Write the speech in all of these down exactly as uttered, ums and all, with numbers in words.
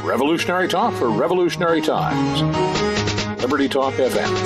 Revolutionary talk for revolutionary times. Liberty Talk F M.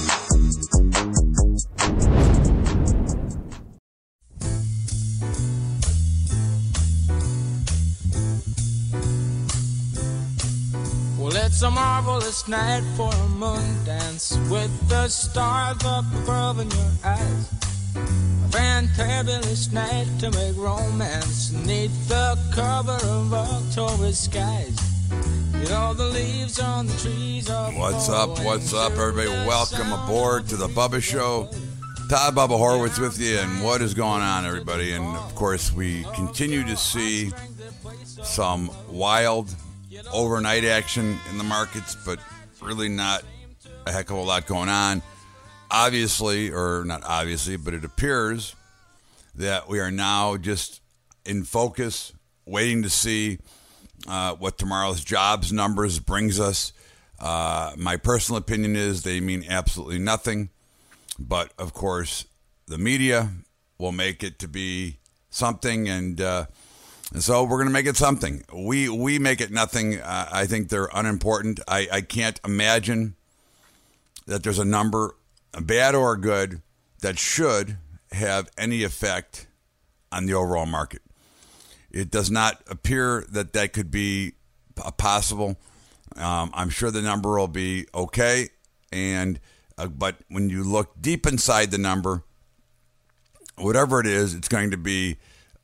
Well, it's a marvelous night for a moon dance with the stars up above in your eyes. A fantabulous night to make romance neath the cover of October skies. You know the leaves on the trees are What's up? What's up, everybody? Welcome aboard to the Bubba Show. Todd Bubba Horowitz with you, and what is going on, everybody? And of course, we continue to see some wild overnight action in the markets, but really not a heck of a lot going on. Obviously, or not obviously, but it appears that we are now just in focus, waiting to see uh, what tomorrow's jobs numbers brings us. Uh, my personal opinion is they mean absolutely nothing, but of course, the media will make it to be something, and uh, and so we're going to make it something. We we make it nothing. Uh, I think they're unimportant. I, I can't imagine that there's a number, bad or good, that should have any effect on the overall market. It does not appear that that could be possible. Um, I'm sure the number will be okay, and uh, but when you look deep inside the number, whatever it is, it's going to be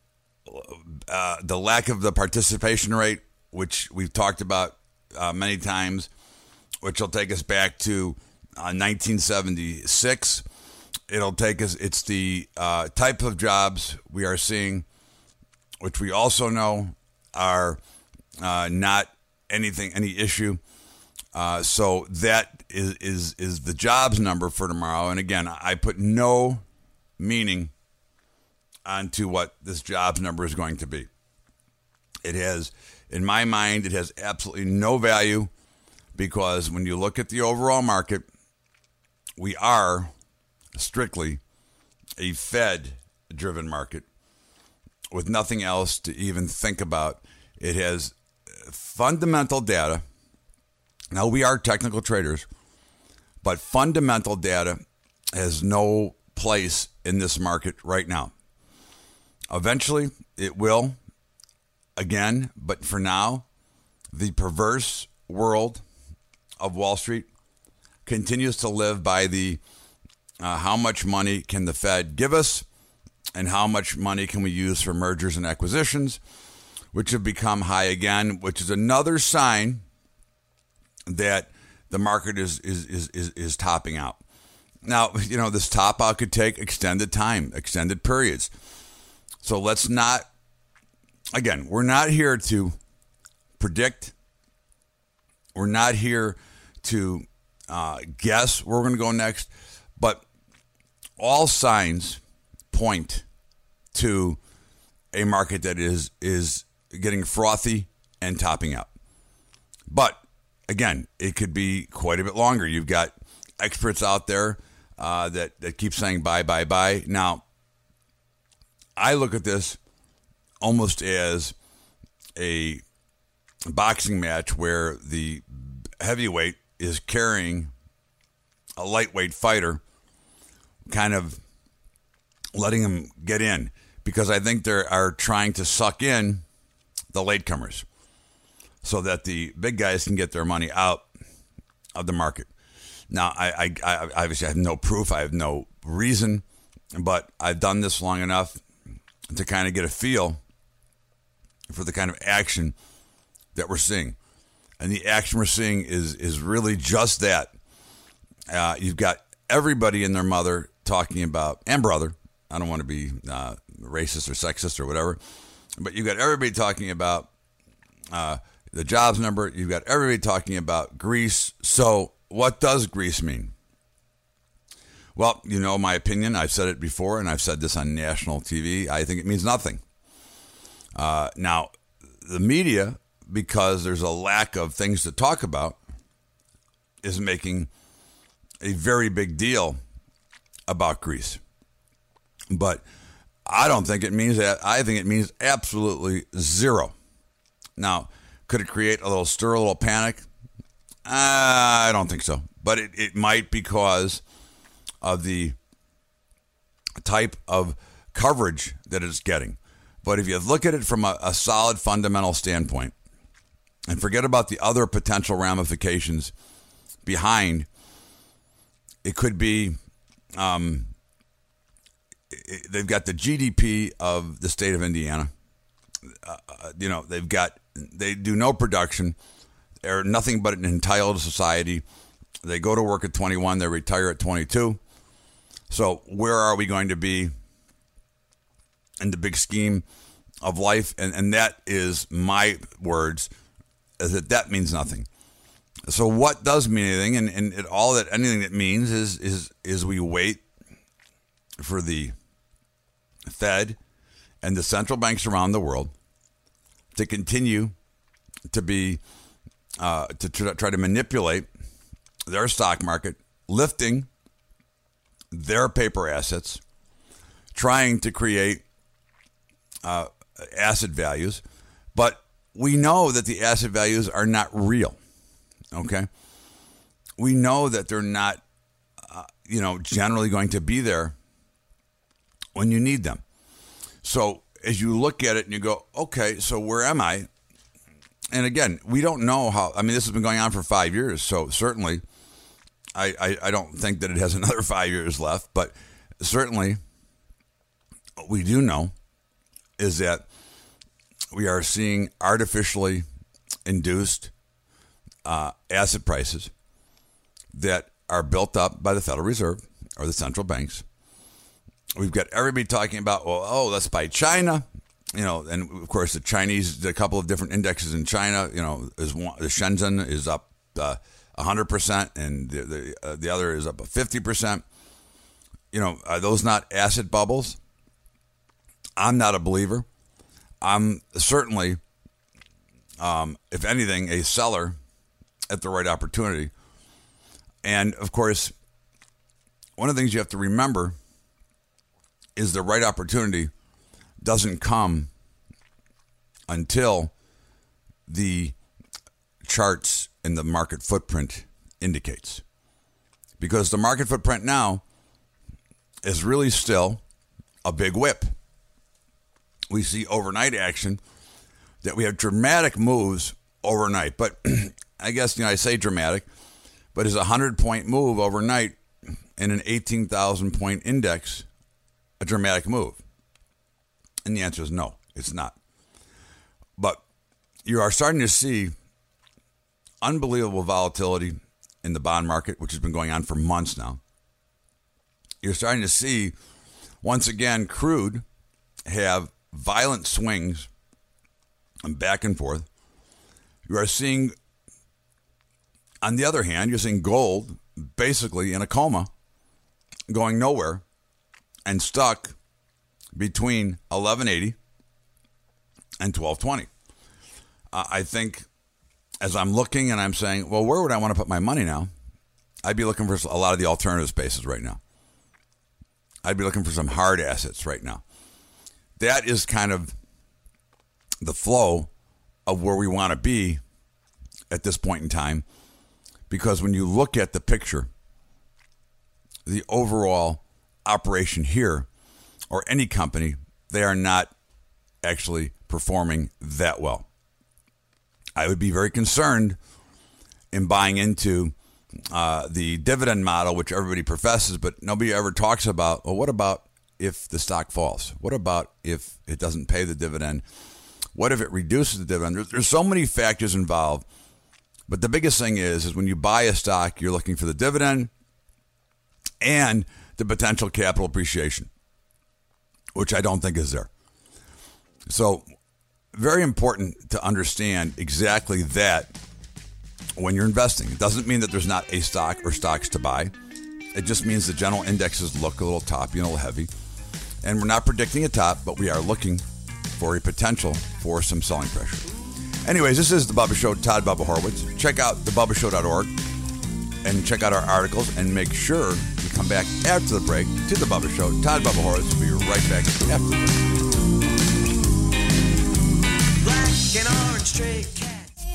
uh, the lack of the participation rate, which we've talked about uh, many times, which will take us back to uh, nineteen seventy-six. It'll take us, it's the uh, type of jobs we are seeing, which we also know are uh, not anything, any issue. Uh, so that is, is, is the jobs number for tomorrow. And again, I put no meaning onto what this jobs number is going to be. It has, in my mind, it has absolutely no value, because when you look at the overall market, we are strictly a Fed-driven market with nothing else to even think about. It has fundamental data. Now, we are technical traders, but fundamental data has no place in this market right now. Eventually, it will, again, but for now, the perverse world of Wall Street continues to live by the uh, how much money can the Fed give us and how much money can we use for mergers and acquisitions, which have become high again, which is another sign that the market is is is is, is topping out. Now, you know, this top out could take extended time, extended periods. So let's not, again, we're not here to predict. We're not here to uh, guess where we're going to go next. But all signs point to a market that is is getting frothy and topping out. But again, it could be quite a bit longer. You've got experts out there uh, that, that keep saying buy, buy, buy. Now, I look at this almost as a boxing match where the heavyweight is carrying a lightweight fighter, kind of letting him get in, because I think they are trying to suck in the latecomers so that the big guys can get their money out of the market. Now, I, I, I obviously have no proof. I have no reason, but I've done this long enough to kind of get a feel for the kind of action that we're seeing. And the action we're seeing is is really just that. Uh, you've got everybody and their mother talking about, and brother, I don't want to be uh, racist or sexist or whatever, but you've got everybody talking about uh, the jobs number. You've got everybody talking about Greece. So what does Greece mean? Well, you know my opinion. I've said it before, and I've said this on national T V. I think it means nothing. Uh, now, the media, because there's a lack of things to talk about, is making a very big deal about Greece. But I don't think it means that. I think it means absolutely zero. Now, Could it create a little stir, a little panic? Uh, I don't think so. But it, it might because of the type of coverage that it's getting. But if you look at it from a, a solid fundamental standpoint and forget about the other potential ramifications behind, it could be um, it, they've got the G D P of the state of Indiana. Uh, you know, they've got, they do no production. They're nothing but an entitled society. They go to work at twenty-one, they retire at twenty-two. So where are we going to be in the big scheme of life? And and that is my words, is that that means nothing. So what does mean anything? And, and it, all that anything that means is is is we wait for the Fed and the central banks around the world to continue to be uh, to try to manipulate their stock market, lifting their paper assets, trying to create uh, asset values. But we know that the asset values are not real, okay? We know that they're not, uh, you know, generally going to be there when you need them. So as you look at it and you go, okay, so where am I? And again, we don't know how, I mean, this has been going on for five years, so certainly I, I, I don't think that it has another five years left, but certainly what we do know is that we are seeing artificially induced uh, asset prices that are built up by the Federal Reserve or the central banks. We've got everybody talking about, well, oh, let's buy China, you know, and of course the Chinese, a couple of different indexes in China, you know, is one, the Shenzhen is up uh, one hundred percent and the the, uh, the other is up fifty percent. You know, are those not asset bubbles? I'm not a believer. I'm certainly, um, if anything, a seller at the right opportunity. And of course, one of the things you have to remember is the right opportunity doesn't come until the charts in the market footprint indicates. Because the market footprint now is really still a big whip. We see overnight action that we have dramatic moves overnight. But I guess, you know, I say dramatic, but is a one hundred point move overnight in an eighteen thousand point index a dramatic move? And the answer is no, it's not. But you are starting to see unbelievable volatility in the bond market, which has been going on for months now. You're starting to see, once again, crude have violent swings and back and forth. You are seeing, on the other hand, you're seeing gold basically in a coma, going nowhere, and stuck between eleven eighty and twelve twenty. Uh, I think as I'm looking and I'm saying, well, where would I want to put my money now? I'd be looking for a lot of the alternative spaces right now. I'd be looking for some hard assets right now. That is kind of the flow of where we want to be at this point in time. Because when you look at the picture, the overall operation here, or any company, they are not actually performing that well. I would be very concerned in buying into uh, the dividend model, which everybody professes, but nobody ever talks about, well, what about if the stock falls? What about if it doesn't pay the dividend? What if it reduces the dividend? There's, there's so many factors involved, but the biggest thing is, is when you buy a stock, you're looking for the dividend and the potential capital appreciation, which I don't think is there. So very important to understand exactly that when you're investing. It doesn't mean that there's not a stock or stocks to buy. It just means the general indexes look a little toppy and a little heavy. And we're not predicting a top, but we are looking for a potential for some selling pressure. Anyways, this is The Bubba Show, Todd Bubba Horowitz. Check out the bubba show dot org and check out our articles, and make sure you come back after the break to The Bubba Show. Todd Bubba Horowitz will be right back after the break. Black and orange stray cat.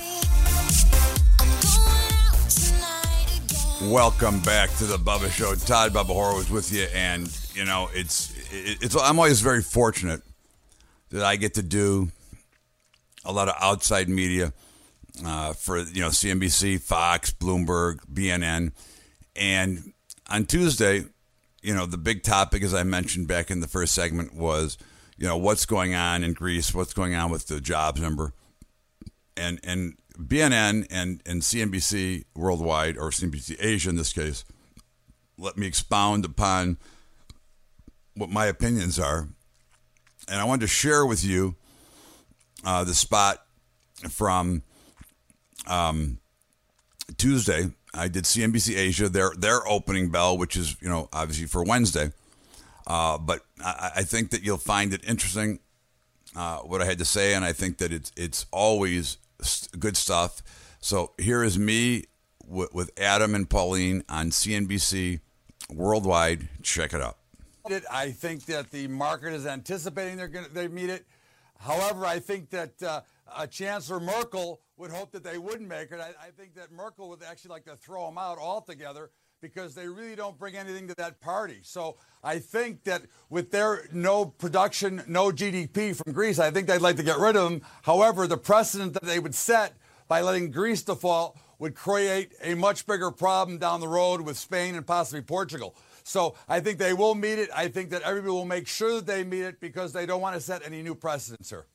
Welcome back to the Bubba Show. Todd Bubba Horowitz with you, and you know it's it's. I'm always very fortunate that I get to do a lot of outside media uh, for you know C N B C, Fox, Bloomberg, B N N, and on Tuesday, you know the big topic, as I mentioned back in the first segment, was you know what's going on in Greece, what's going on with the jobs number, and and. B N N and, and C N B C Worldwide, or C N B C Asia in this case, let me expound upon what my opinions are. And I wanted to share with you uh, the spot from um, Tuesday. I did C N B C Asia, their their opening bell, which is, you know, obviously for Wednesday. Uh, but I, I think that you'll find it interesting, uh, what I had to say, and I think that it's it's always good stuff. So here is me w- with Adam and Pauline on C N B C Worldwide. Check it out. I think that the market is anticipating they're going to they meet it. However, I think that uh, uh, Chancellor Merkel would hope that they wouldn't make it. I, I think that Merkel would actually like to throw them out altogether because they really don't bring anything to that party. So I think that with their no production, no G D P from Greece, I think they'd like to get rid of them. However, the precedent that they would set by letting Greece default would create a much bigger problem down the road with Spain and possibly Portugal. So I think they will meet it. I think that everybody will make sure that they meet it because they don't want to set any new precedents here.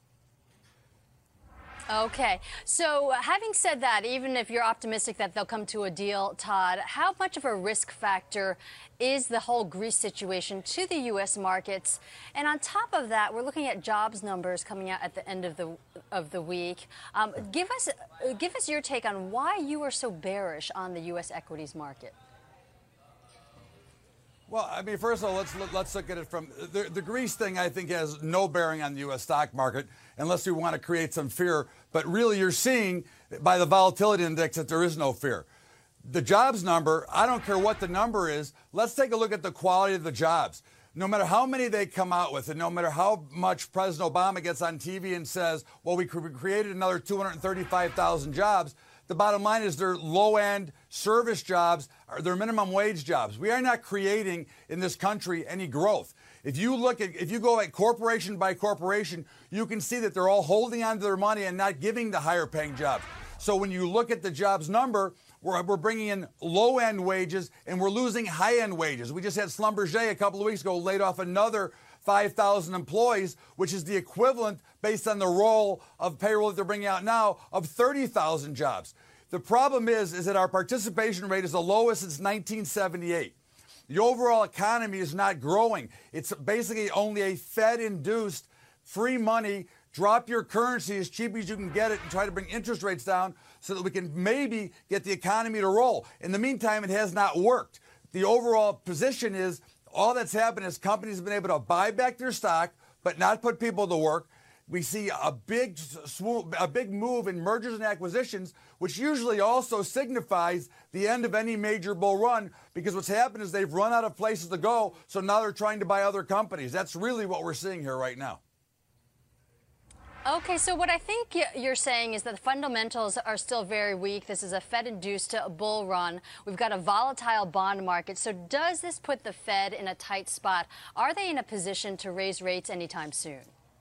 Okay. So having said that, even if you're optimistic that they'll come to a deal, Todd, how much of a risk factor is the whole Greece situation to the U S markets? And on top of that, we're looking at jobs numbers coming out at the end of the of the week. Um, give us give us your take on why you are so bearish on the U S equities market. Well, I mean, first of all, let's look, let's look at it from the, the Greece thing. I think has no bearing on the U S stock market unless we want to create some fear. But really, you're seeing by the volatility index that there is no fear. The jobs number, I don't care what the number is. Let's take a look at the quality of the jobs. No matter how many they come out with, and no matter how much President Obama gets on T V and says, well, we created another two hundred thirty-five thousand jobs, the bottom line is they're low-end service jobs, or they're minimum wage jobs. We are not creating in this country any growth. If you look at, if you go at corporation by corporation, you can see that they're all holding on to their money and not giving the higher-paying jobs. So when you look at the jobs number, we're, we're bringing in low-end wages and we're losing high-end wages. We just had Schlumberger a couple of weeks ago laid off another five thousand employees, which is the equivalent, based on the roll of payroll that they're bringing out now, of thirty thousand jobs. The problem is, is that our participation rate is the lowest since nineteen seventy-eight. The overall economy is not growing. It's basically only a Fed-induced free money, drop your currency as cheap as you can get it and try to bring interest rates down so that we can maybe get the economy to roll. In the meantime, it has not worked. The overall position is all that's happened is companies have been able to buy back their stock but not put people to work. We see a big swoop, a big move in mergers and acquisitions, which usually also signifies the end of any major bull run, because what's happened is they've run out of places to go, so now they're trying to buy other companies. That's really what we're seeing here right now. Okay, so what I think you're saying is that the fundamentals are still very weak. This is a Fed-induced bull run. We've got a volatile bond market. So does this put the Fed in a tight spot? Are they in a position to raise rates anytime soon?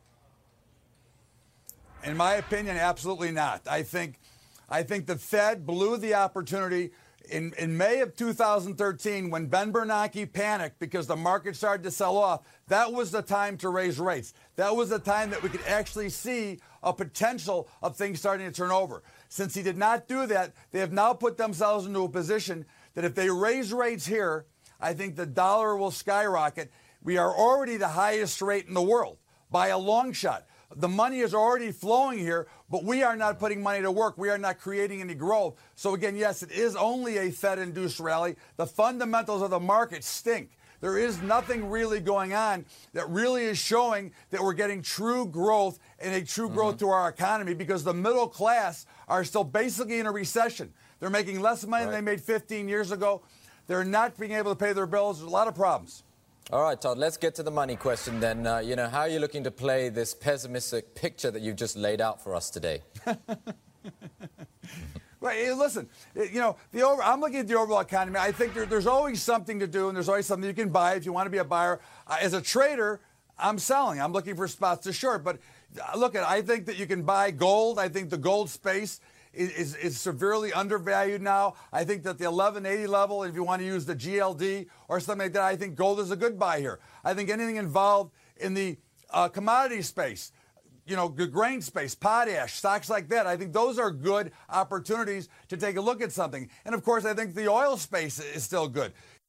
In my opinion, absolutely not. I think I think the Fed blew the opportunity in, in May of two thousand thirteen when Ben Bernanke panicked because the market started to sell off. That was the time to raise rates. That was the time that we could actually see a potential of things starting to turn over. Since he did not do that, they have now put themselves into a position that if they raise rates here, I think the dollar will skyrocket. We are already the highest rate in the world by a long shot. The money is already flowing here, but we are not putting money to work. We are not creating any growth. So again, yes, it is only a Fed-induced rally. The fundamentals of the market stink. There is nothing really going on that really is showing that we're getting true growth and a true mm-hmm. growth to our economy, because the middle class are still basically in a recession. They're making less money right. than they made fifteen years ago. They're not being able to pay their bills. There's a lot of problems. All right, Todd, let's get to the money question then. Uh, you know, how are you looking to play this pessimistic picture that you've just laid out for us today? Right, listen, you know, the over, I'm looking at the overall economy. I think there, there's always something to do, and there's always something you can buy if you want to be a buyer. Uh, as a trader, I'm selling. I'm looking for spots to short. But uh, look, at I think that you can buy gold. I think the gold space is, is, is severely undervalued now. I think that the eleven eighty level, if you want to use the G L D or something like that, I think gold is a good buy here. I think anything involved in the uh, commodity space, you know, the grain space, potash, stocks like that, I think those are good opportunities to take a look at something. And, of course, I think the oil space is still good.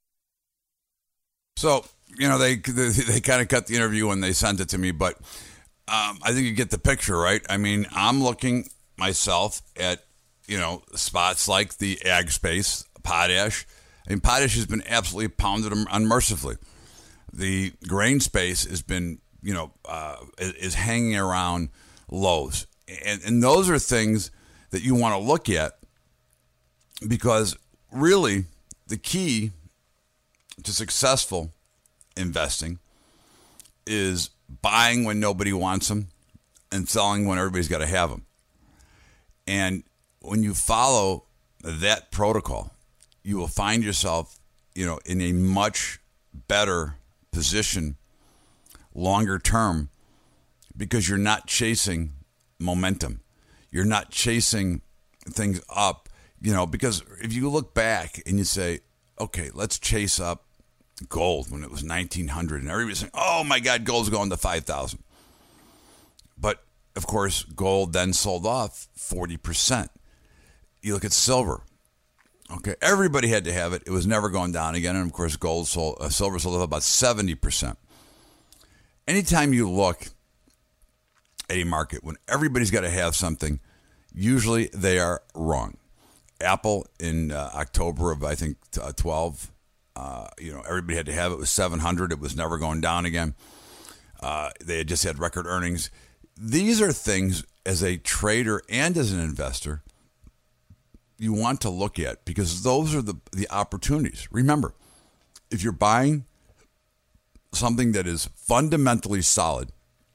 So, you know, they they, they kind of cut the interview when they sent it to me, but um, I think you get the picture, right? I mean, I'm looking myself at, you know, spots like the ag space, potash. I mean, potash has been absolutely pounded unmercifully. The grain space has been, you know, uh, is hanging around lows. And, and those are things that you want to look at because really the key to successful investing is buying when nobody wants them and selling when everybody's got to have them. And when you follow that protocol, you will find yourself, you know, in a much better position longer term because you're not chasing momentum. You're not chasing things up, you know, because if you look back and you say, okay, let's chase up gold when it was nineteen hundred and everybody's saying, oh my God, gold's going to five thousand. But of course, gold then sold off forty percent. You look at silver. Okay, everybody had to have it. It was never going down again. And of course, gold sold, uh, silver sold off about seventy percent. Anytime you look at a market when everybody's got to have something, usually they are wrong. Apple in uh, October of, I think, uh, twelve, uh, you know, everybody had to have it. It was seven hundred. It was never going down again. Uh, they had just had record earnings. These are things as a trader and as an investor you want to look at because those are the, the opportunities. Remember, if you're buying something that is fundamentally solid,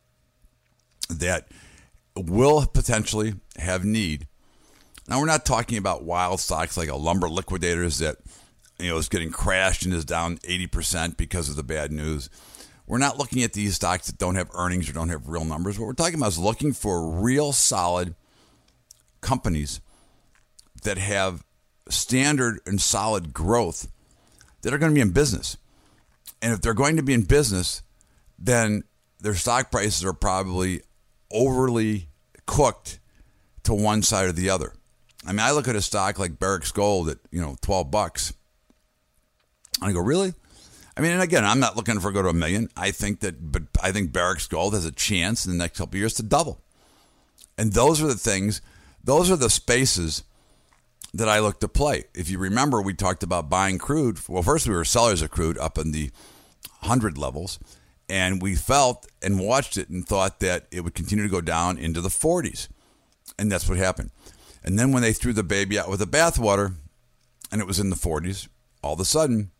that will potentially have need. Now, we're not talking about wild stocks like a lumber liquidators that, you know, is getting crashed and is down eighty percent because of the bad news. We're not looking at these stocks that don't have earnings or don't have real numbers. What we're talking about is looking for real solid companies that have standard and solid growth that are going to be in business. And if they're going to be in business, then their stock prices are probably overly cooked to one side or the other. I mean, I look at a stock like Barrick's Gold at, you know, twelve bucks. And I go, really? I mean, and again, I'm not looking for to go to a million. I think that, but I think Barrick's Gold has a chance in the next couple of years to double. And those are the things, those are the spaces that I look to play. If you remember, we talked about buying crude. Well, first we were sellers of crude up in the one hundred levels, and we felt and watched it and thought that it would continue to go down into the forties. And that's what happened. And then when they threw the baby out with the bathwater and it was in the forties, all of a sudden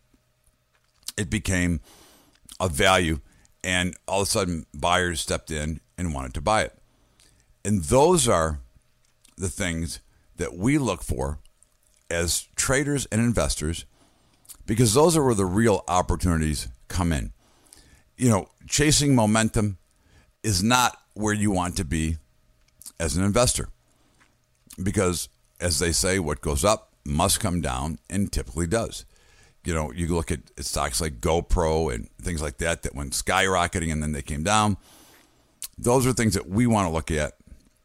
it became a value, and all of a sudden buyers stepped in and wanted to buy it. And those are the things that we look for as traders and investors, because those are where the real opportunities come in. You know, chasing momentum is not where you want to be as an investor, because as they say, what goes up must come down, and typically does. You know, you look at stocks like GoPro and things like that that went skyrocketing and then they came down. Those are things that we want to look at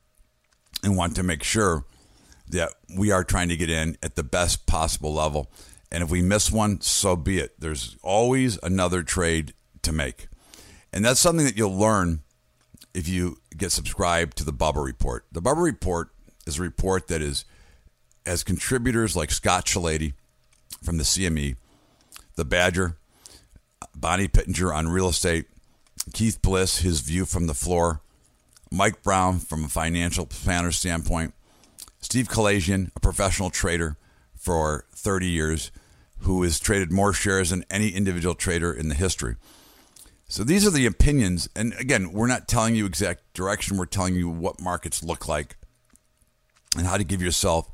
and want to make sure that we are trying to get in at the best possible level. And if we miss one, so be it. There's always another trade to make. And that's something that you'll learn if you get subscribed to the Bubba Report. The Bubba Report is a report that is has contributors like Scott Shellady from the C M E, the Badger, Bonnie Pittenger on real estate, Keith Bliss, his view from the floor, Mike Brown from a financial planner standpoint, Steve Kalajian, a professional trader for thirty years, who has traded more shares than any individual trader in the history. So these are the opinions. And again, we're not telling you exact direction. We're telling you what markets look like and how to give yourself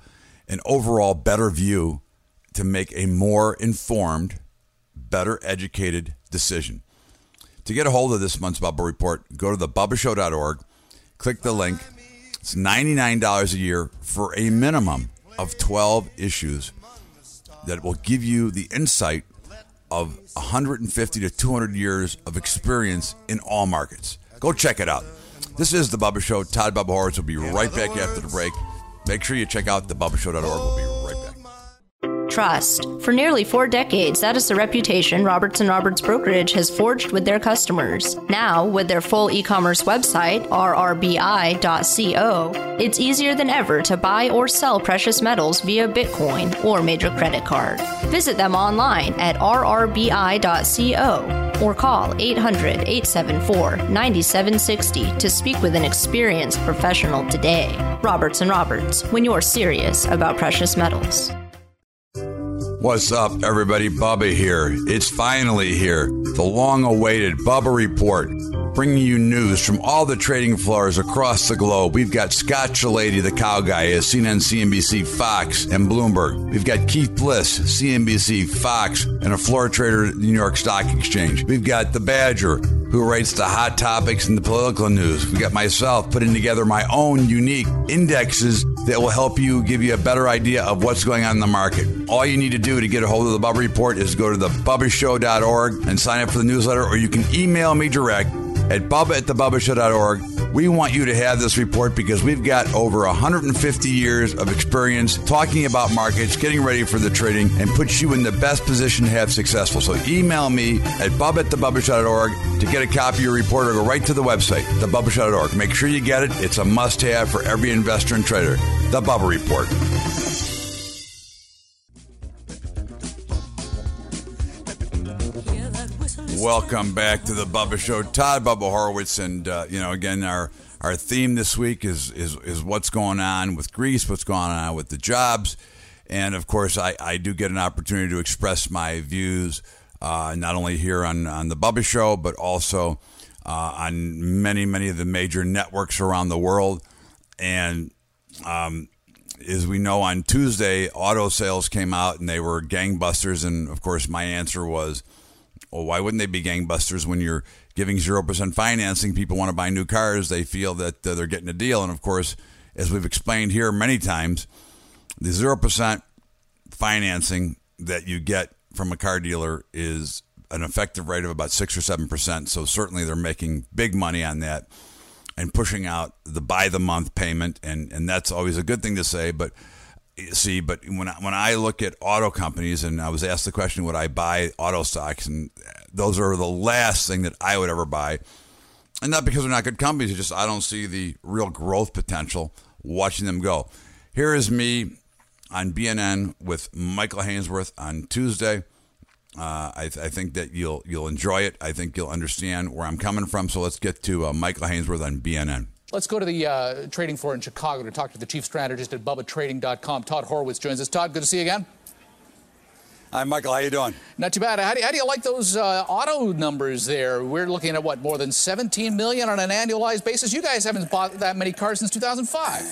an overall better view to make a more informed, better educated decision. To get a hold of this month's Bubba Report, go to the bubba show dot org, click the link. It's ninety-nine dollars a year for a minimum of twelve issues that will give you the insight of one hundred fifty to two hundred years of experience in all markets. Go check it out. This is The Bubba Show. Todd Bubba Horwitz will be right back after the break. Make sure you check out the bubba show dot org. We'll be right back. Trust. For nearly four decades, that is the reputation Roberts and Roberts Brokerage has forged with their customers. Now, with their full e-commerce website, r r b i dot co, it's easier than ever to buy or sell precious metals via Bitcoin or major credit card. Visit them online at r r b i dot co or call eight hundred, eight seven four, nine seven six zero to speak with an experienced professional today. Roberts and Roberts, when you're serious about precious metals. What's up, everybody? Bubba here. It's finally here. The long-awaited Bubba Report, bringing you news from all the trading floors across the globe. We've got Scott Chilady, the cow guy, at C N N, C N B C, Fox, and Bloomberg. We've got Keith Bliss, C N B C, Fox, and a floor trader at the New York Stock Exchange. We've got the Badger, who rates the hot topics in the political news. We got myself putting together my own unique indexes that will help you, give you a better idea of what's going on in the market. All you need to do to get a hold of the Bubba Report is go to the bubba show dot org and sign up for the newsletter, or you can email me direct at bubba at the bubba show dot org. We want you to have this report because we've got over one hundred fifty years of experience talking about markets, getting ready for the trading, and puts you in the best position to have successful. So email me at bubba at the bubba show dot org to get a copy of your report, or go right to the website, the bubba show dot org. Make sure you get it. It's a must-have for every investor and trader. The Bubba Report. Welcome back to the Bubba Show. Todd Bubba Horwitz, and uh, you know, again, our our theme this week is is is what's going on with Greece, what's going on with the jobs, and of course, I, I do get an opportunity to express my views uh, not only here on on the Bubba Show, but also uh, on many many of the major networks around the world. And um, as we know, on Tuesday, auto sales came out and they were gangbusters, and of course, my answer was, well, why wouldn't they be gangbusters when you're giving zero percent financing? People want to buy new cars. They feel that uh, they're getting a deal. And, of course, as we've explained here many times, the zero percent financing that you get from a car dealer is an effective rate of about six or seven percent. So certainly they're making big money on that and pushing out the by-the-month payment. And, and that's always a good thing to say. But See, but when I, when I look at auto companies, and I was asked the question, would I buy auto stocks? And those are the last thing that I would ever buy. And not because they're not good companies, it's just I don't see the real growth potential watching them go. Here is me on B N N with Michael Hainsworth on Tuesday. Uh, I, I think that you'll you'll enjoy it. I think you'll understand where I'm coming from. So let's get to uh, Michael Hainsworth on B N N. Let's go to the uh, trading floor in Chicago to talk to the chief strategist at bubba trading dot com. Todd Horwitz joins us. Todd, good to see you again. Hi, Michael. How you doing? Not too bad. How do you, how do you like those uh, auto numbers there? We're looking at, what, more than seventeen million on an annualized basis? You guys haven't bought that many cars since two thousand five.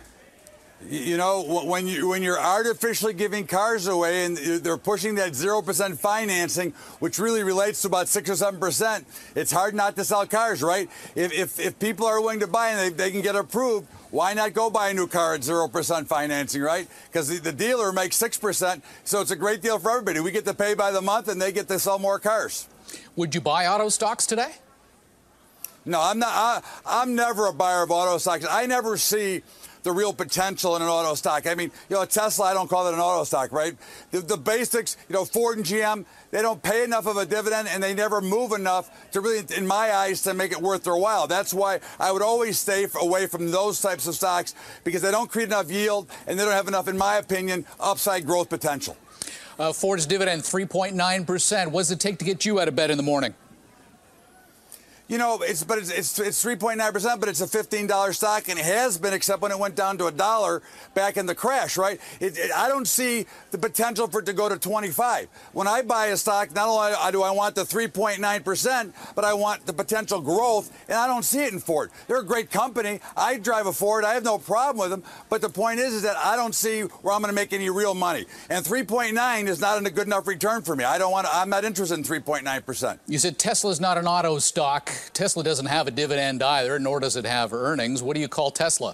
You know, when you when you're artificially giving cars away and they're pushing that zero percent financing, which really relates to about six or seven percent, it's hard not to sell cars, right? If if, if people are willing to buy and they, they can get approved, why not go buy a new car at zero percent financing, right? Because the, the dealer makes six percent, so it's a great deal for everybody. We get to pay by the month and they get to sell more cars. Would you buy auto stocks today? No, I'm not. I, I'm never a buyer of auto stocks. I never see the real potential in an auto stock. I mean, you know, Tesla, I don't call it an auto stock, right? The, the basics, you know, Ford and G M, they don't pay enough of a dividend and they never move enough to really, in my eyes, to make it worth their while. That's why I would always stay away from those types of stocks, because they don't create enough yield and they don't have enough, in my opinion, upside growth potential. Uh, Ford's dividend, three point nine percent. What does it take to get you out of bed in the morning? You know, it's but it's it's, it's three point nine percent, but it's a fifteen dollar stock, and it has been, except when it went down to a dollar back in the crash, right? It, it, I don't see the potential for it to go to twenty-five. When I buy a stock, not only do I want the three point nine percent, but I want the potential growth, and I don't see it in Ford. They're a great company. I drive a Ford. I have no problem with them, but the point is, is that I don't see where I'm going to make any real money. And three point nine is not a good enough return for me. I don't want to, I'm not interested in three point nine percent. You said Tesla's not an auto stock. Tesla doesn't have a dividend either, nor does it have earnings. What do you call Tesla?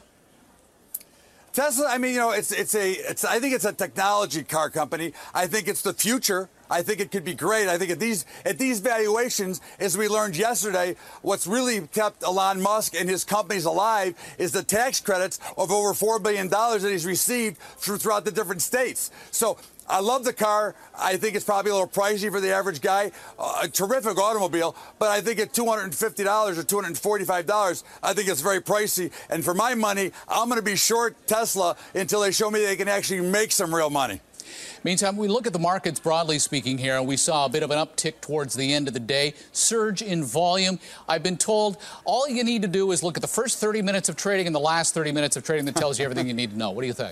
Tesla, I mean, you know, it's it's a it's I think it's a technology car company. I think it's the future. I think it could be great. I think at these at these valuations, as we learned yesterday, what's really kept Elon Musk and his companies alive is the tax credits of over four billion dollars that he's received through, throughout the different states. So I love the car. I think it's probably a little pricey for the average guy. Uh, a terrific automobile, but I think at two hundred fifty dollars or two hundred forty-five dollars, I think it's very pricey. And for my money, I'm going to be short Tesla until they show me they can actually make some real money. Meantime, we look at the markets broadly speaking here, and we saw a bit of an uptick towards the end of the day, surge in volume. I've been told all you need to do is look at the first thirty minutes of trading and the last thirty minutes of trading that tells you everything you need to know. What do you think?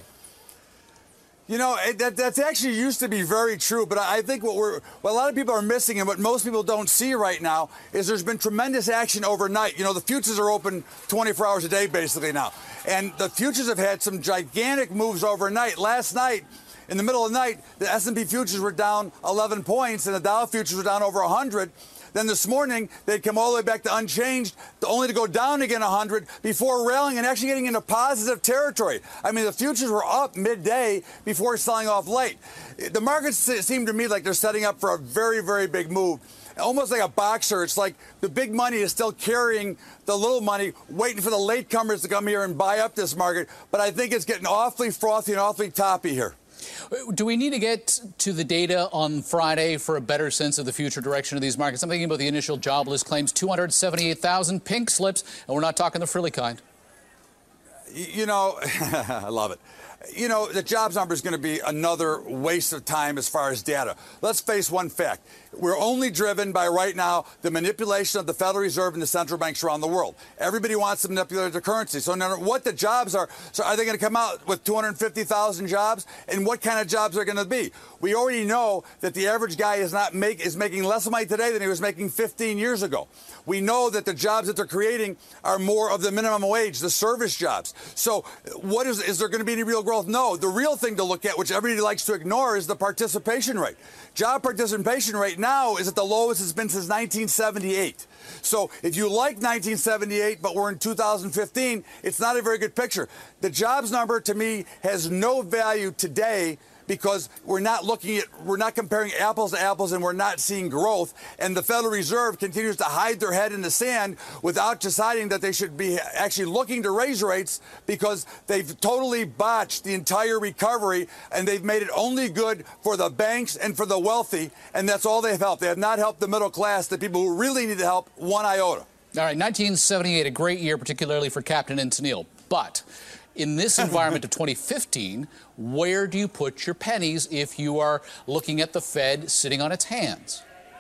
You know, it, that, that's actually used to be very true, but I think what we're what a lot of people are missing and what most people don't see right now is there's been tremendous action overnight. You know, the futures are open twenty-four hours a day basically now, and the futures have had some gigantic moves overnight. Last night, in the middle of the night, the S and P futures were down eleven points and the Dow futures were down over one hundred. Then this morning, they'd come all the way back to unchanged, to only to go down again one hundred before rallying and actually getting into positive territory. I mean, the futures were up midday before selling off late. The markets seem to me like they're setting up for a very, very big move. Almost like a boxer. It's like the big money is still carrying the little money, waiting for the latecomers to come here and buy up this market. But I think it's getting awfully frothy and awfully toppy here. Do we need to get to the data on Friday for a better sense of the future direction of these markets? I'm thinking about the initial jobless claims, two hundred seventy-eight thousand pink slips, and we're not talking the frilly kind. You know, I love it. You know, the jobs number is going to be another waste of time as far as data. Let's face one fact. We're only driven by right now the manipulation of the Federal Reserve and the central banks around the world. Everybody wants to manipulate the currency. So no matter what the jobs are, so are they going to come out with two hundred fifty thousand jobs? And what kind of jobs are going to be? We already know that the average guy is not make is making less money today than he was making fifteen years ago. We know that the jobs that they're creating are more of the minimum wage, the service jobs. So what is is there going to be any real growth? No. The real thing to look at, which everybody likes to ignore, is the participation rate. Job participation rate now is at the lowest it's been since nineteen seventy-eight. So if you like nineteen seventy-eight, but we're in two thousand fifteen, it's not a very good picture. The jobs number, to me, has no value today because we're not looking at, we're not comparing apples to apples and we're not seeing growth. And the Federal Reserve continues to hide their head in the sand without deciding that they should be actually looking to raise rates because they've totally botched the entire recovery and they've made it only good for the banks and for the wealthy. And that's all they've helped. They have not helped the middle class, the people who really need the help, one iota. All right, nineteen seventy-eight, a great year, particularly for Captain and Tennille. But in this environment of twenty fifteen, where do you put your pennies if you are looking at the Fed sitting on its hands?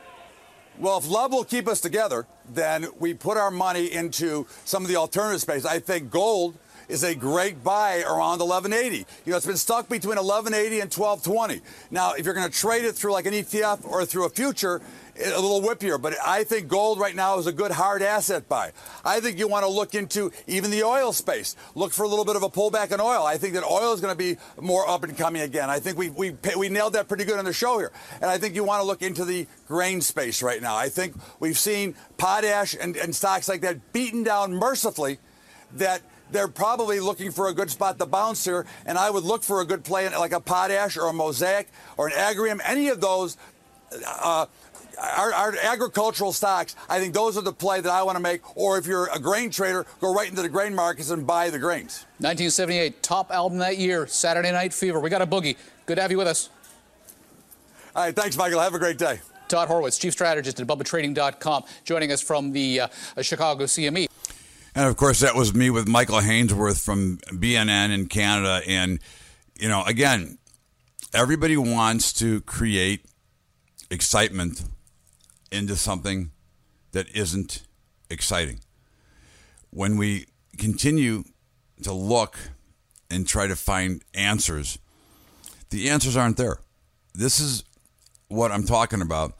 Well, if love will keep us together, then we put our money into some of the alternative space. I think gold is a great buy around eleven eighty. You know, it's been stuck between eleven eighty and twelve twenty. Now, if you're going to trade it through like an E T F or through a future, a little whippier, but I think gold right now is a good hard asset buy. I think you want to look into even the oil space. Look for a little bit of a pullback in oil. I think that oil is going to be more up and coming again. I think we we we nailed that pretty good on the show here. And I think you want to look into the grain space right now. I think we've seen potash and, and stocks like that beaten down mercifully that they're probably looking for a good spot to bounce here, and I would look for a good play in like a potash or a Mosaic or an Agrium, any of those uh, Our, our agricultural stocks, I think those are the play that I want to make. Or if you're a grain trader, go right into the grain markets and buy the grains. nineteen seventy-eight, top album that year, Saturday Night Fever. We got a boogie. Good to have you with us. All right, thanks, Michael. Have a great day. Todd Horwitz, chief strategist at Bubba Trading dot com, joining us from the uh, Chicago C M E. And, of course, that was me with Michael Hainsworth from B N N in Canada. And, you know, again, everybody wants to create excitement into something that isn't exciting. When we continue to look and try to find answers, the answers aren't there. This is what I'm talking about,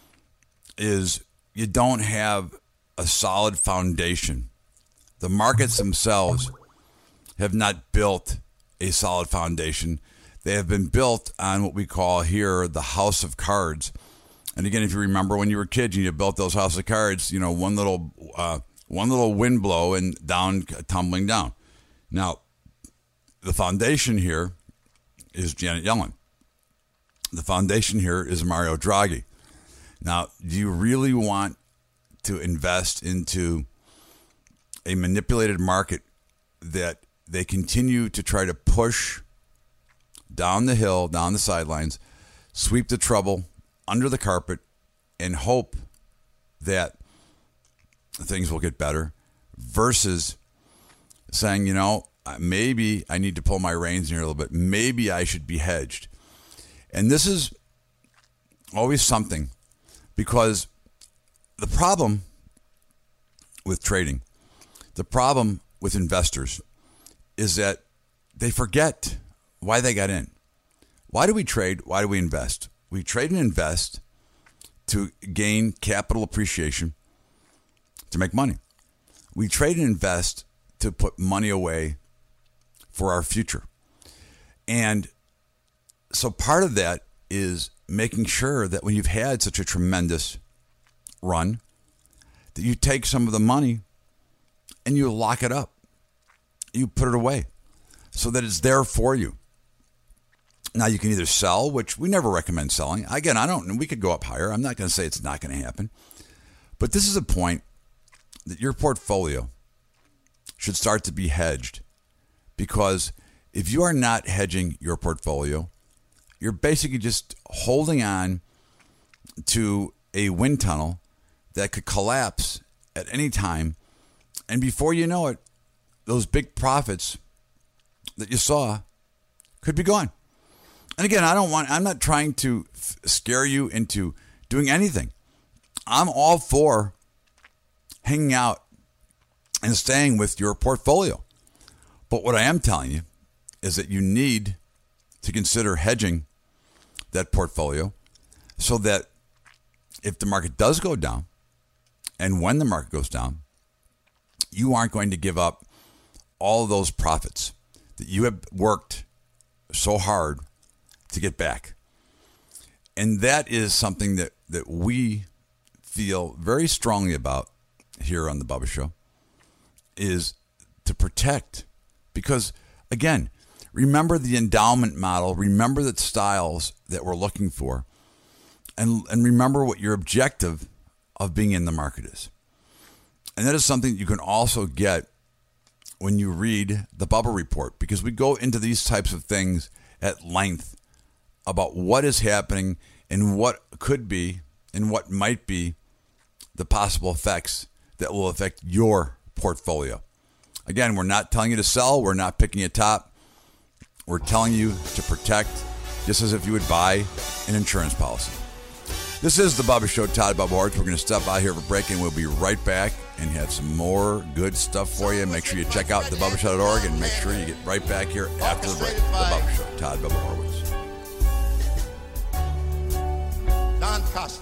is you don't have a solid foundation. The markets themselves have not built a solid foundation. They have been built on what we call here the house of cards. And again, if you remember when you were a kid and you built those house of cards, you know, one little uh, one little wind blow and down, tumbling down. Now, the foundation here is Janet Yellen. The foundation here is Mario Draghi. Now, do you really want to invest into a manipulated market that they continue to try to push down the hill, down the sidelines, sweep the trouble under the carpet, and hope that things will get better, versus saying, you know, maybe I need to pull my reins in here a little bit. Maybe I should be hedged. And this is always something, because the problem with trading, the problem with investors is that they forget why they got in. Why do we trade? Why do we invest? We trade and invest to gain capital appreciation, to make money. We trade and invest to put money away for our future. And so part of that is making sure that when you've had such a tremendous run, that you take some of the money and you lock it up. You put it away so that it's there for you. Now, you can either sell, which we never recommend selling. Again, I don't, we could go up higher. I'm not going to say it's not going to happen. But this is a point that your portfolio should start to be hedged, because if you are not hedging your portfolio, you're basically just holding on to a wind tunnel that could collapse at any time. And before you know it, those big profits that you saw could be gone. And again, I don't want, I'm not trying to f- scare you into doing anything. I'm all for hanging out and staying with your portfolio. But what I am telling you is that you need to consider hedging that portfolio so that if the market does go down, and when the market goes down, you aren't going to give up all of those profits that you have worked so hard to get back. And that is something that, that we feel very strongly about here on the Bubba Show, is to protect. Because, again, remember the endowment model, remember the styles that we're looking for, and, and remember what your objective of being in the market is. And that is something that you can also get when you read the Bubba Report, because we go into these types of things at length about what is happening and what could be and what might be the possible effects that will affect your portfolio. Again, we're not telling you to sell. We're not picking a top. We're telling you to protect, just as if you would buy an insurance policy. This is the Bubba Show, Todd Bubba Horwitz. We're going to step out here for a break, and we'll be right back and have some more good stuff for you. Make sure you check out the bubba show dot org, and make sure you get right back here after the break. The Bubba Show, Todd Bubba Horwitz. Don Costa.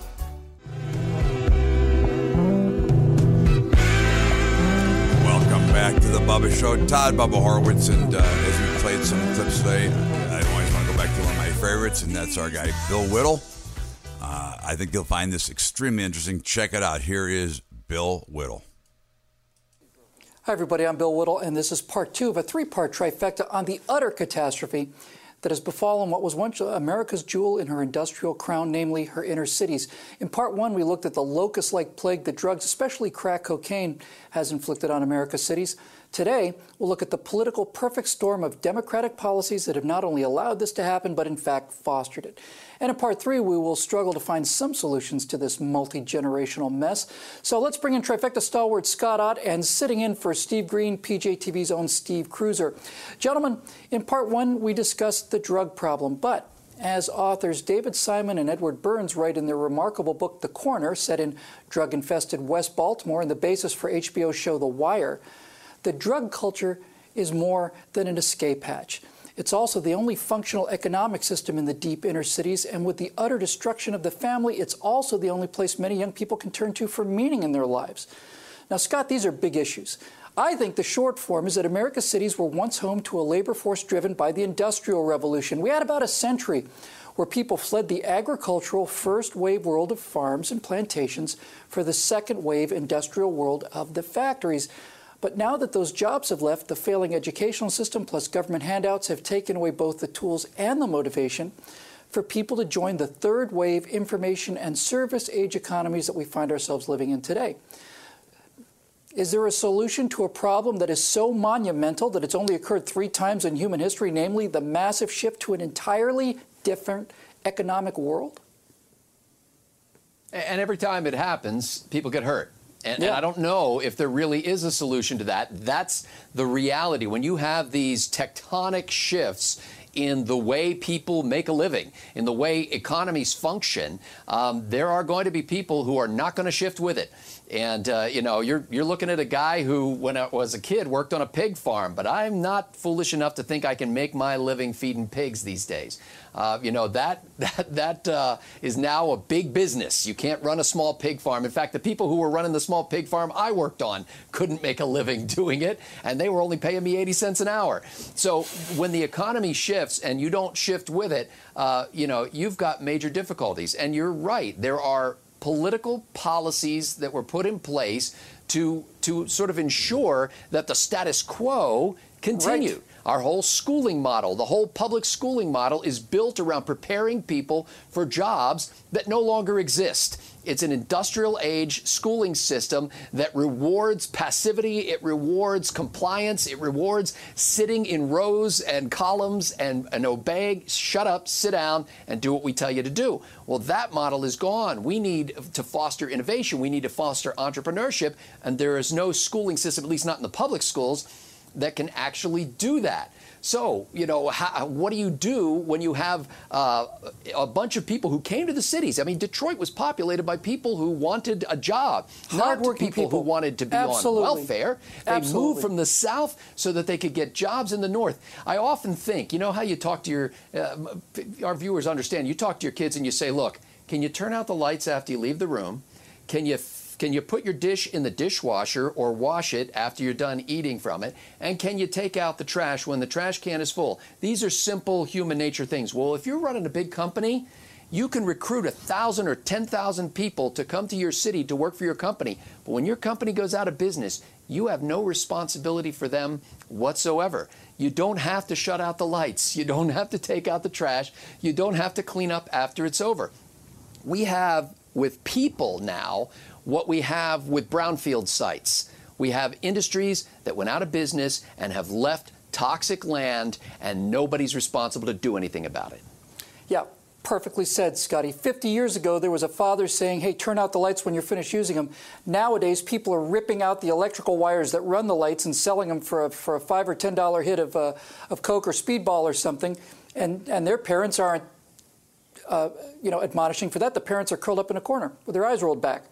Welcome back to the Bubba Show. Todd Bubba Horwitz, and uh, as we played some clips today, I always want to go back to one of my favorites, and that's our guy, Bill Whittle. Uh, I think you'll find this extremely interesting. Check it out. Here is Bill Whittle. Hi, everybody. I'm Bill Whittle, and this is part two of a three-part trifecta on the utter catastrophe that has befallen what was once America's jewel in her industrial crown, namely her inner cities. In part one, we looked at the locust-like plague that drugs, especially crack cocaine, has inflicted on America's cities. Today, we'll look at the political perfect storm of democratic policies that have not only allowed this to happen, but in fact fostered it. And in part three, we will struggle to find some solutions to this multi-generational mess. So let's bring in trifecta stalwart Scott Ott, and sitting in for Steve Green, P J T V's own Steve Cruiser. Gentlemen, in part one, we discussed the drug problem, but As authors David Simon and Edward Burns write in their remarkable book, The Corner, set in drug-infested West Baltimore and the basis for H B O's show The Wire, the drug culture is more than an escape hatch. It's also the only functional economic system in the deep inner cities, and with the utter destruction of the family, it's also the only place many young people can turn to for meaning in their lives. Now, Scott, these are big issues. I think the short form is that America's cities were once home to a labor force driven by the Industrial Revolution. We had about a century where people fled the agricultural first wave world of farms and plantations for the second wave industrial world of the factories. But now that those jobs have left, the failing educational system plus government handouts have taken away both the tools and the motivation for people to join the third wave information and service age economies that we find ourselves living in today. Is there a solution to a problem that is so monumental that it's only occurred three times in human history, namely the massive shift to an entirely different economic world? And every time it happens, people get hurt. And, yeah. and I don't know if there really is a solution to that. That's the reality. When you have these tectonic shifts in the way people make a living, in the way economies function, um, there are going to be people who are not going to shift with it. And, uh, you know, you're, you're looking at a guy who, when I was a kid, worked on a pig farm. But I'm not foolish enough to think I can make my living feeding pigs these days. Uh, you know, that, that, that uh, is now a big business. You can't run a small pig farm. In fact, the people who were running the small pig farm I worked on couldn't make a living doing it, and they were only paying me eighty cents an hour. So when the economy shifts and you don't shift with it, uh, you know, you've got major difficulties. And you're right. There are political policies that were put in place to, to sort of ensure that the status quo continued. Right. Our whole schooling model, the whole public schooling model is built around preparing people for jobs that no longer exist. It's an industrial age schooling system that rewards passivity, it rewards compliance, it rewards sitting in rows and columns and, and obeying, shut up, sit down, and do what we tell you to do. Well, that model is gone. We need to foster innovation. We need to foster entrepreneurship, and there is no schooling system, at least not in the public schools, that can actually do that. So, you know, how, what do you do when you have uh, a bunch of people who came to the cities? I mean, Detroit was populated by people who wanted a job, not people, people who wanted to be Absolutely. on welfare. They Absolutely. moved from the South so that they could get jobs in the North. I often think, you know how you talk to your, uh, our viewers understand, you talk to your kids and you say, look, can you turn out the lights after you leave the room? Can you Can you put your dish in the dishwasher or wash it after you're done eating from it? And can you take out the trash when the trash can is full? These are simple human nature things. Well, if you're running a big company, you can recruit one thousand or ten thousand people to come to your city to work for your company. But when your company goes out of business, you have no responsibility for them whatsoever. You don't have to shut out the lights. You don't have to take out the trash. You don't have to clean up after it's over. We have, with people now, what we have with brownfield sites. We have industries that went out of business and have left toxic land, and nobody's responsible to do anything about it. Yeah, perfectly said, Scotty. fifty years ago, there was a father saying, hey, turn out the lights when you're finished using them. Nowadays, people are ripping out the electrical wires that run the lights and selling them for a, for a five or ten dollar hit of, uh, of Coke or Speedball or something, and, and their parents aren't uh, you know, admonishing for that. The parents are curled up in a corner with their eyes rolled back.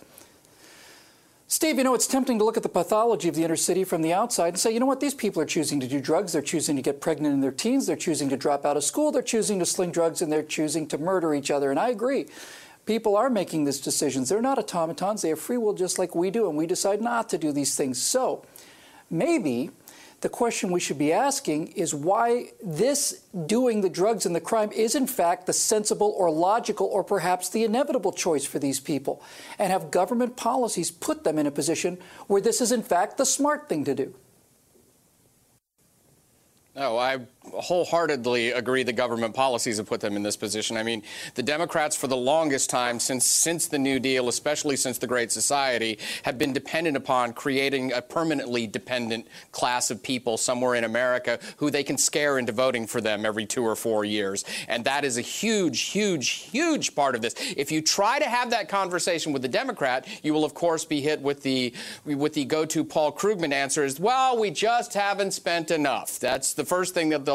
Steve, you know, it's tempting to look at the pathology of the inner city from the outside and say, you know what, these people are choosing to do drugs, they're choosing to get pregnant in their teens, they're choosing to drop out of school, they're choosing to sling drugs, and they're choosing to murder each other. And I agree. People are making these decisions. They're not automatons. They have free will just like we do, and we decide not to do these things. So maybe the question we should be asking is why this doing the drugs and the crime is in fact the sensible or logical or perhaps the inevitable choice for these people, and have government policies put them in a position where this is in fact the smart thing to do. No, I wholeheartedly agree the government policies have put them in this position. I mean, the Democrats for the longest time, since since the New Deal, especially since the Great Society, have been dependent upon creating a permanently dependent class of people somewhere in America who they can scare into voting for them every two or four years. And that is a huge, huge, huge part of this. If you try to have that conversation with the Democrat, you will, of course, be hit with the with the go-to Paul Krugman answer is, well, we just haven't spent enough. That's the first thing that they'll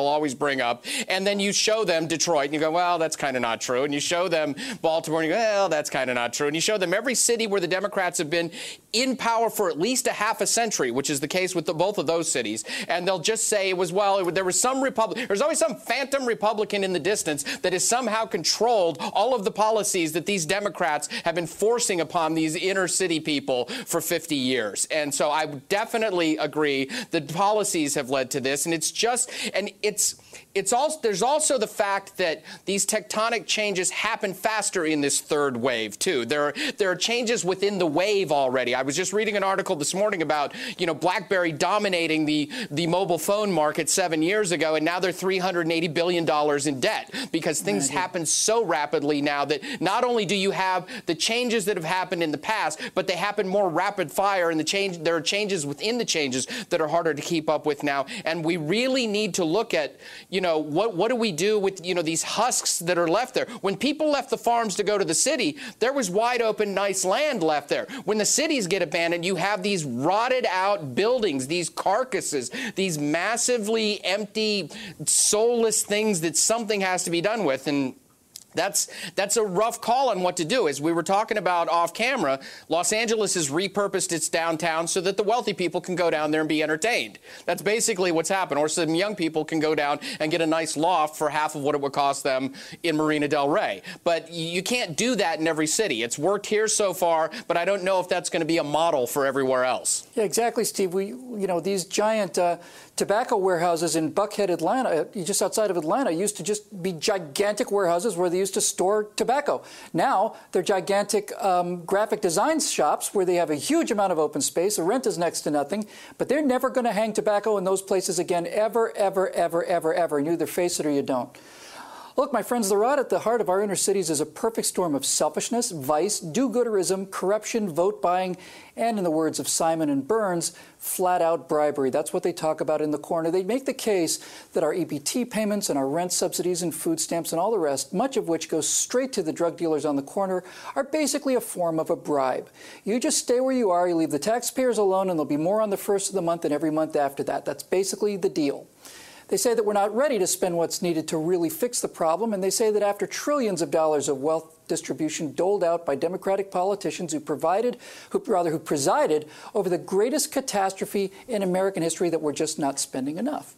they'll always bring up. And then you show them Detroit, and you go, well, that's kind of not true. And you show them Baltimore, and you go, well, that's kind of not true. And you show them every city where the Democrats have been in power for at least a half a century, which is the case with the, both of those cities. And they'll just say it was, well, it, there was some Republican, there's always some phantom Republican in the distance that has somehow controlled all of the policies that these Democrats have been forcing upon these inner city people for fifty years. And so I definitely agree that policies have led to this. And it's just, and it's, it's also, there's also the fact that these tectonic changes happen faster in this third wave, too. There are, there are changes within the wave already. I was just reading an article this morning about, you know, BlackBerry dominating the, the mobile phone market seven years ago, and now they're three hundred eighty billion dollars in debt because things mm-hmm. happen so rapidly now that not only do you have the changes that have happened in the past, but they happen more rapid fire, and the change, there are changes within the changes that are harder to keep up with now. And we really need to look at, you know, what, what do we do with, you know, these husks that are left there? When people left the farms to go to the city, there was wide open, nice land left there. When the cities get abandoned, you have these rotted out buildings, these carcasses, these massively empty, soulless things that something has to be done with. And That's that's a rough call on what to do. As we were talking about off camera, Los Angeles has repurposed its downtown so that the wealthy people can go down there and be entertained. That's basically what's happened. Or some young people can go down and get a nice loft for half of what it would cost them in Marina del Rey. But you can't do that in every city. It's worked here so far, but I don't know if that's going to be a model for everywhere else. Yeah, exactly, Steve. We, you know, these giant uh, tobacco warehouses in Buckhead, Atlanta, just outside of Atlanta, used to just be gigantic warehouses where they used to store tobacco. Now they're gigantic um, graphic design shops where they have a huge amount of open space. The rent is next to nothing, but they're never going to hang tobacco in those places again, ever, ever, ever, ever, ever. And you either face it or you don't. Look, my friends, the rot at the heart of our inner cities is a perfect storm of selfishness, vice, do-gooderism, corruption, vote buying, and in the words of Simon and Burns, flat-out bribery. That's what they talk about in the corner. They make the case that our E B T payments and our rent subsidies and food stamps and all the rest, much of which goes straight to the drug dealers on the corner, are basically a form of a bribe. You just stay where you are, you leave the taxpayers alone, and there'll be more on the first of the month and every month after that. That's basically the deal. They say that we're not ready to spend what's needed to really fix the problem, and they say that after trillions of dollars of wealth distribution doled out by Democratic politicians who provided, who rather who presided over the greatest catastrophe in American history, that we're just not spending enough.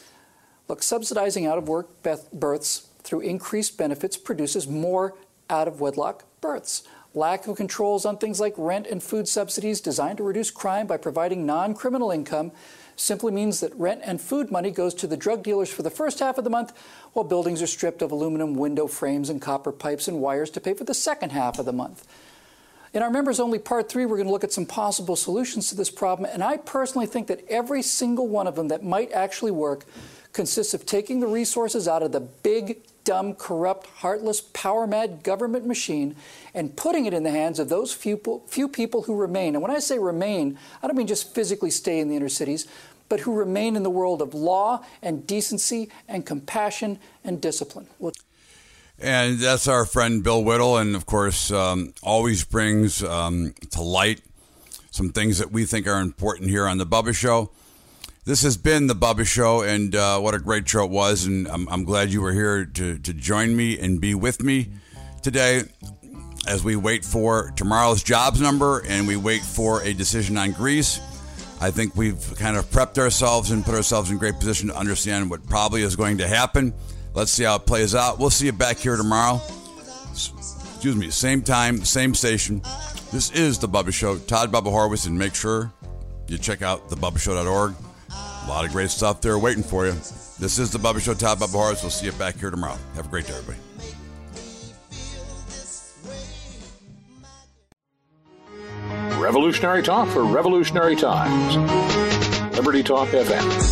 Look, subsidizing out-of-work births through increased benefits produces more out-of-wedlock births. Lack of controls on things like rent and food subsidies designed to reduce crime by providing non-criminal income simply means that rent and food money goes to the drug dealers for the first half of the month, while buildings are stripped of aluminum window frames and copper pipes and wires to pay for the second half of the month. In our members-only part three, we're going to look at some possible solutions to this problem, and I personally think that every single one of them that might actually work consists of taking the resources out of the big, dumb, corrupt, heartless, power-mad government machine and putting it in the hands of those few, few people who remain. And when I say remain, I don't mean just physically stay in the inner cities, but who remain in the world of law and decency and compassion and discipline. We'll And that's our friend Bill Whittle, and of course um, always brings um, to light some things that we think are important here on The Bubba Show. This has been The Bubba Show, and uh, what a great show it was, and I'm, I'm glad you were here to, to join me and be with me today as we wait for tomorrow's jobs number and we wait for a decision on Greece. I think we've kind of prepped ourselves and put ourselves in great position to understand what probably is going to happen. Let's see how it plays out. We'll see you back here tomorrow. Excuse me, same time, same station. This is The Bubba Show. Todd Bubba Horowitz, and make sure you check out the bubba show dot org. A lot of great stuff there waiting for you. This is The Bubba Show. Todd Bubba Horowitz. We'll see you back here tomorrow. Have a great day, everybody. Revolutionary talk for revolutionary times. Liberty Talk F M.